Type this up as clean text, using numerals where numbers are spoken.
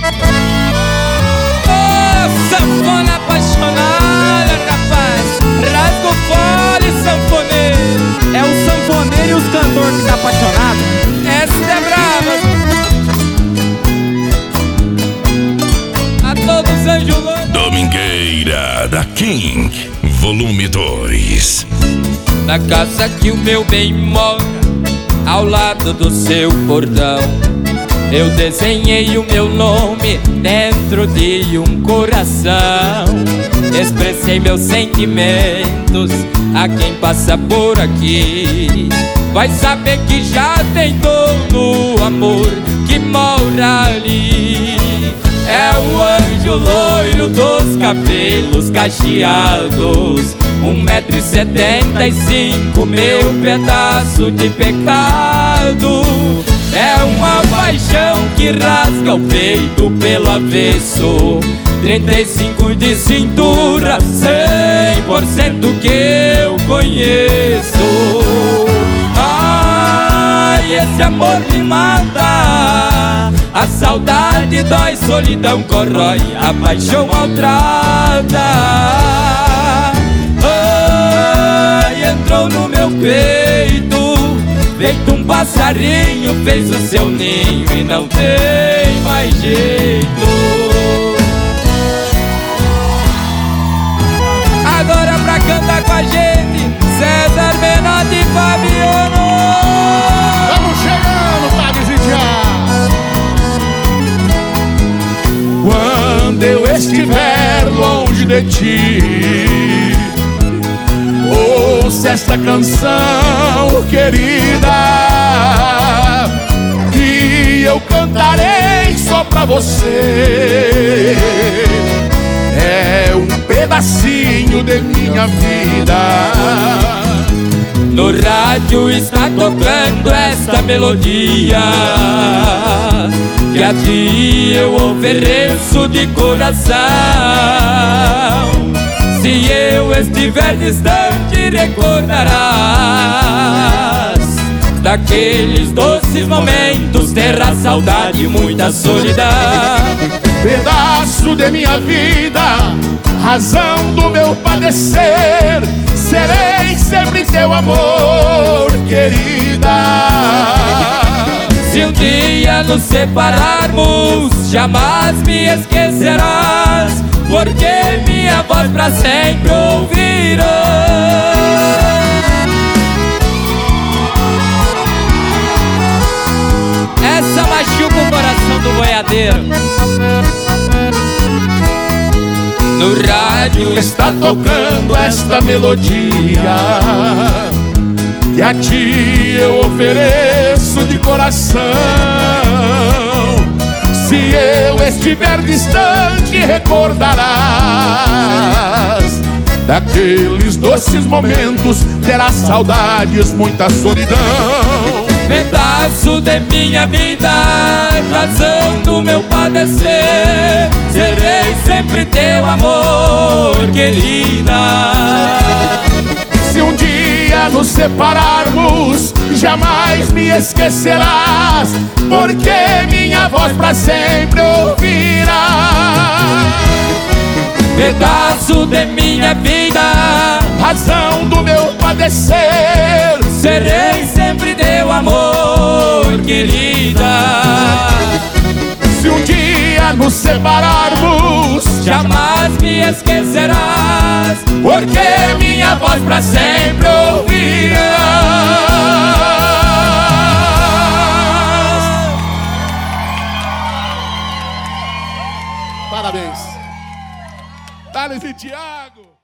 Sanfona apaixonada, rapaz, rasga o fole, sanfoneiro. É o sanfoneiro e os cantores que tá apaixonado. Essa é brava. A todos anjos loucos. Domingueira da King, volume 2. Na casa que o meu bem mora, ao lado do seu portão, eu desenhei o meu nome dentro de um coração. Expressei meus sentimentos a quem passa por aqui. Vai saber que já tem dono amor que mora ali. É o anjo loiro dos cabelos cacheados, 1,75 m, meu pedaço de pecado. É uma paixão que rasga o peito pelo avesso, 35 de cintura, 100% que eu conheço. Ai, esse amor me mata, a saudade dói, solidão corrói, a paixão maltrata. Ai, entrou no meu peito, feito um passarinho, fez o seu ninho e não tem mais jeito. Agora pra cantar com a gente, César Menotti e Fabiano. Estamos chegando, Fábio Zidiá. Quando eu estiver longe de ti, ouça esta canção, querida, que eu cantarei só pra você. É um pedacinho de minha vida. No rádio está tocando esta melodia, que a ti eu ofereço de coração. Se eu estiver distante, recordarás daqueles doces momentos, terra, saudade e muita solidão. Pedaço de minha vida, razão do meu padecer, serei sempre teu amor, querida. Se um dia nos separarmos, jamais me esquecerás, porque minha voz pra sempre ouvirás. Essa machuca o coração do boiadeiro. No rádio está tocando esta melodia, que a ti eu ofereço de coração. Se eu estiver distante, recordarás daqueles doces momentos, terás saudades, muita solidão. Pedaço de minha vida, razão do meu padecer, serei sempre teu amor, querida. Se um dia nos separarmos, jamais me esquecerás, porque minha voz pra sempre ouvirás. Pedaço de minha vida, razão do meu padecer, serei sempre teu amor, querida. Se um dia nos separarmos, jamais me esquecerás, porque minha voz pra sempre ouvirás. Parabéns. Thales e Thiago.